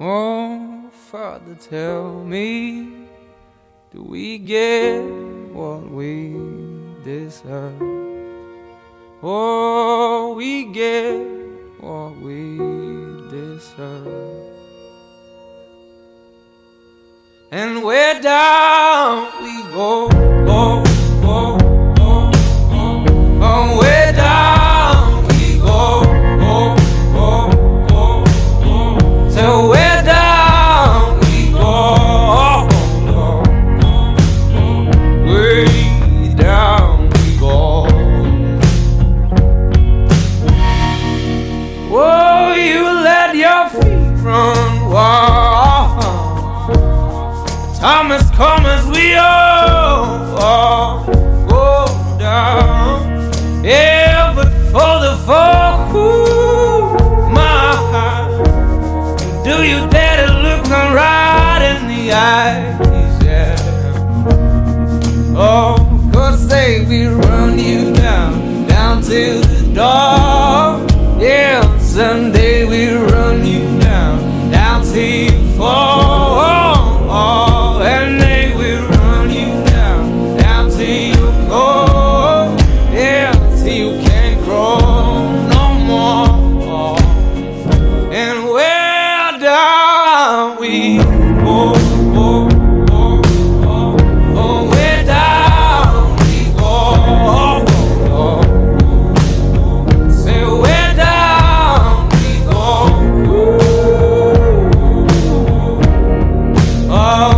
Oh, Father, tell me, do we get what we deserve? Oh, we get what we deserve. And where down we go, go, go, go, go. Oh, where down we go, go, go, go, go. So where down we go, go, go, go. Way down we go. Oh, you let your feet run wild. Time has come as we all go down. Yeah, but for the fall, my heart, do you dare to look me right in the eyes? Yeah. Oh, 'cause they will run you down, down to the dark. Yeah, someday we'll run you down, down till you fall. And they will run you down, down till you go. Yeah, till you can't grow no more. And where down we go, go, go, go. Oh, where down we go, go, go. Say where down we go. Oh,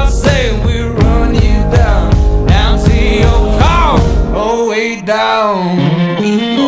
down we go.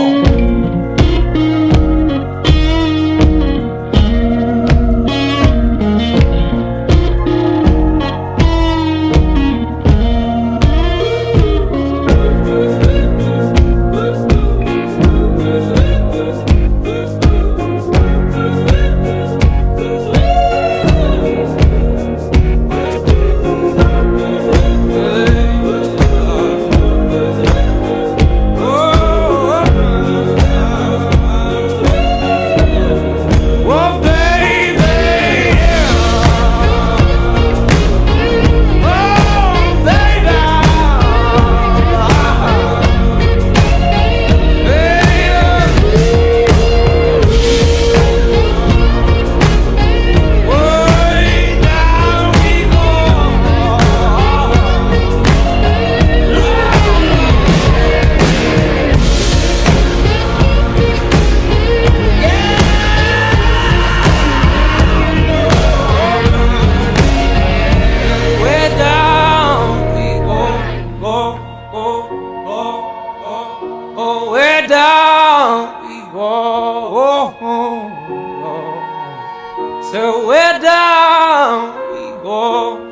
Oh, where down we go. So where down we go.